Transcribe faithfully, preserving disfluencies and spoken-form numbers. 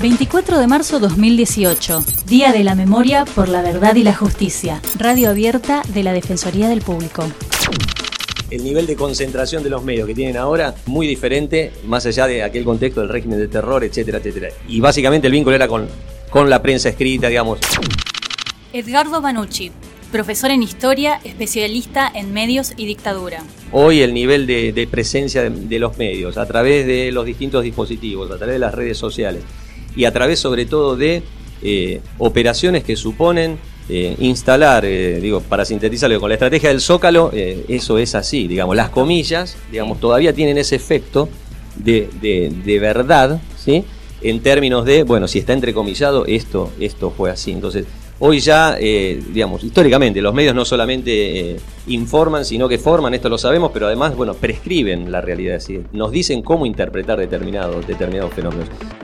veinticuatro de marzo dos mil dieciocho, Día de la Memoria por la Verdad y la Justicia. Radio abierta de la Defensoría del Público. El nivel de concentración de los medios que tienen ahora, muy diferente, más allá de aquel contexto del régimen de terror, etcétera, etcétera. Y básicamente el vínculo era con, con la prensa escrita, digamos. Edgardo Banucci, profesor en Historia, especialista en medios y dictadura. Hoy el nivel de, de presencia de, de los medios, a través de los distintos dispositivos, a través de las redes sociales, y a través sobre todo de eh, operaciones que suponen eh, instalar, eh, digo, para sintetizarlo, con la estrategia del Zócalo, eh, eso es así, digamos, las comillas, digamos, todavía tienen ese efecto de, de, de verdad, ¿sí? En términos de, bueno, si está entrecomillado, esto, esto fue así. Entonces, hoy ya, eh, digamos, históricamente, los medios no solamente eh, informan, sino que forman, esto lo sabemos, pero además, bueno, prescriben la realidad, es decir, nos dicen cómo interpretar determinados, determinados fenómenos.